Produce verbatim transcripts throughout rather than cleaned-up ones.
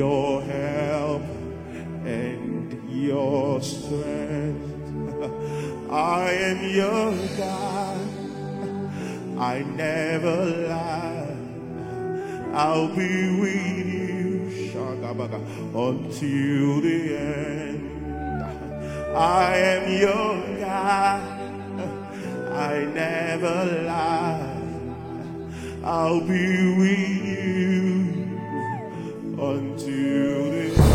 your help and your strength. I am your God. I never lie. I'll be with you Shagabaga, until the end. I am your God. I never lie. I'll be with you until the end.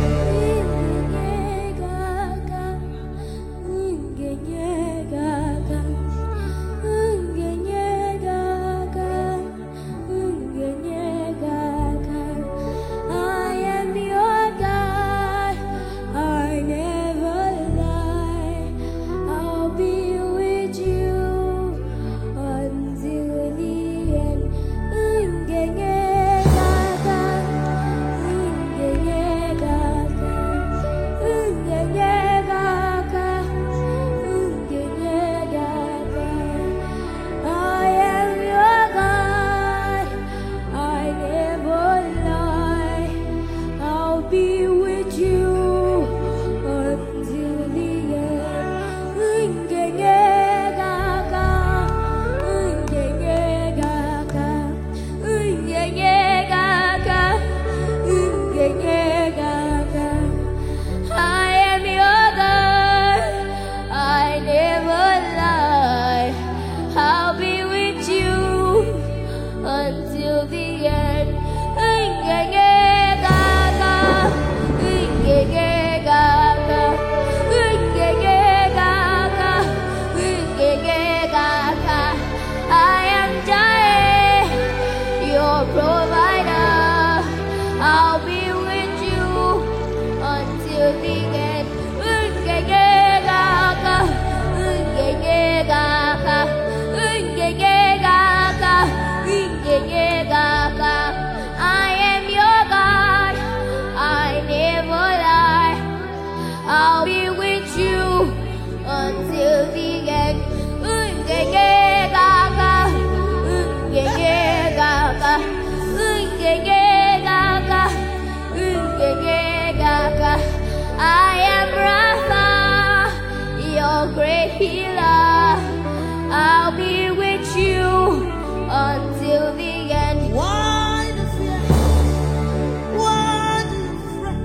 I am Rapha, your great healer. I'll be with you until the end. Why the fear? Why do you fret?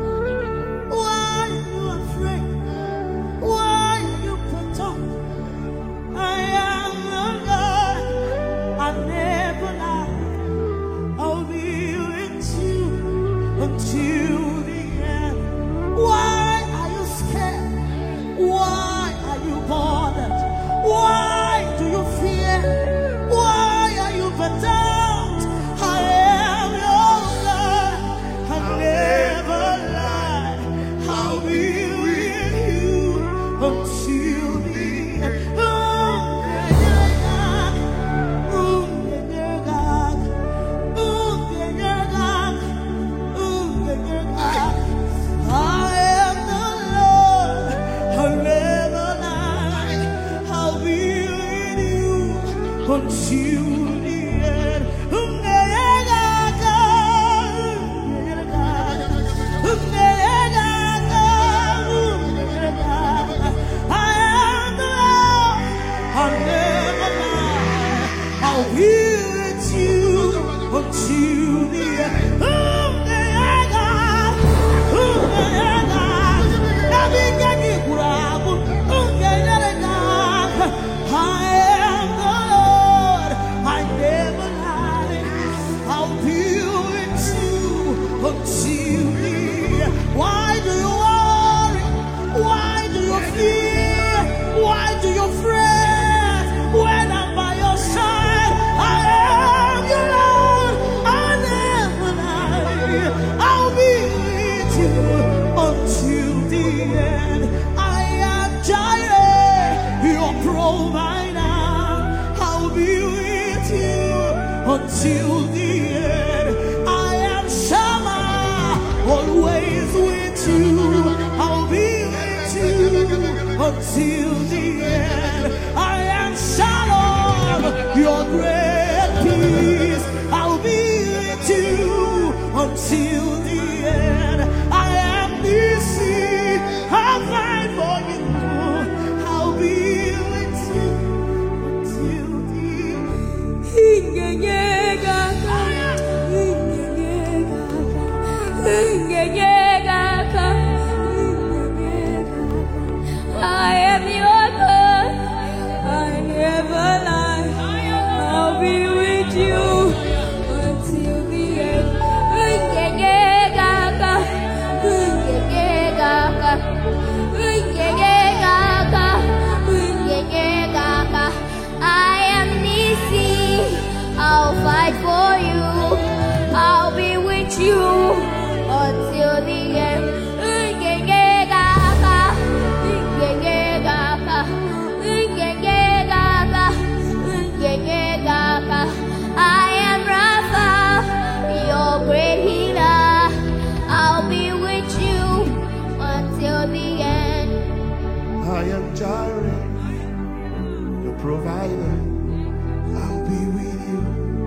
Why are you afraid? Why are you put off? I am the Lord. I never lie. I'll be with you until the end. Why are you scared? Why are you bothered? Why do you fear? Why are you burdened? I am your God. I never lie. I'll be with you until the end. Oh, yeah, God. Oh, yeah, God. Oh, yeah, God. I am the Lord. I'll never lie. I'll be with you until the end. Oh, yeah, God. Oh, yeah, God. Oh, yeah, God. I am the Lord. I'll never lie. I'll be with you until the end. Oh, yeah, God. Oh, yeah, God. Nabigyan kurabo. Oh, yeah, God. I am the Lord. I never lie. I'll be with you until the end. Why do you worry? Why do you fear? Why do you fret? When I'm by your side, I am your Lord. I never lie. I'll be with you until the end. I am Jireh, your provider. I'll be with you until the end. I am Shammah, always with you. I'll be with you until the end. I am Shalom, your great peace. I'll be with you until the end. I am busy, I'll fight for you. I'll be with you until the I am your God, I never lie. I'll be with you until the end. I am Nisi, I'll fight for you. I'll be with you until the end. I am Rapha, your great healer. I'll be with you until the end. I am Jireh, the provider. I'll be with you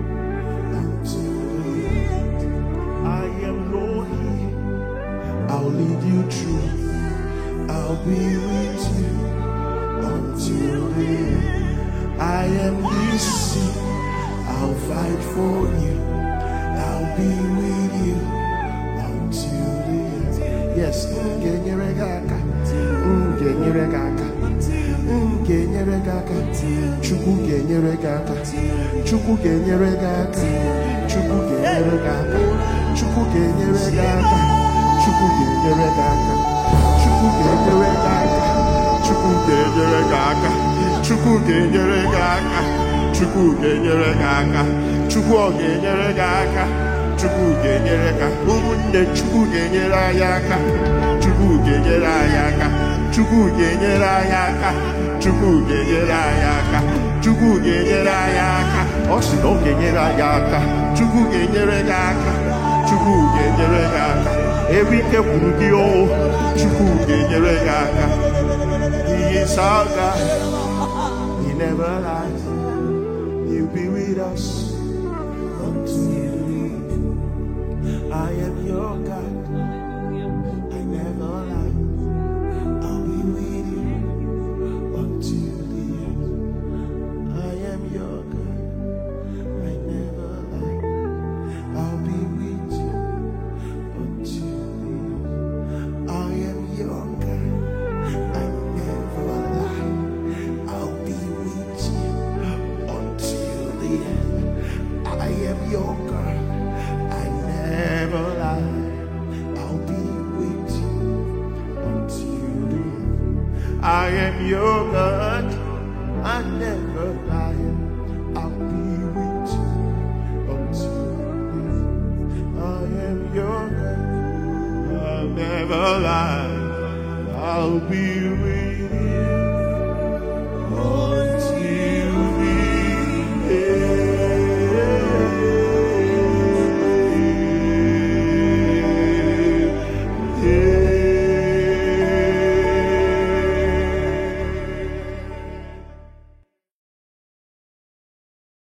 until the end. I am Rohi, I'll lead you through. I'll be with you until the end. I am Nisi, I'll fight for you. I'll be with you until the end. Yes, Genyeregaka, Genyeregaka, Genyeregaka, Chuku Genyeregaka, Chuku Genyeregaka, Chuku Genyeregaka, Chuku Genyeregaka, Chuku Genyeregaka, Chuku Genyeregaka, Chuku Genyeregaka, Chuku Genyeregaka, Chuku Genyeregaka, Chuku Genyeregaka, Chuku Genyeregaka, Umunne Chuku Genyeregaka, Chuku Genyeregaka, Chuku Genyeregaka, Chuku Genyeregaka, Chuku Genyeregaka, Osino Genyeregaka, Chuku Genyeregaka, Chuku Genyeregaka, Erike Burudio, Chuku Genyeregaka. He is our God, He never lies. He'll be with us until the end. I am your God, I never lie. I'll be with you until the end. I am your God, I never lie. I'll be with you until the end. I am your God, I never lie. I'll be with you until the end. I am your God, I never lie. I'll be with you until the end. I am your God, I never lie. I'll be with you until the end. I am your God, I'll never lie. I'll be with you.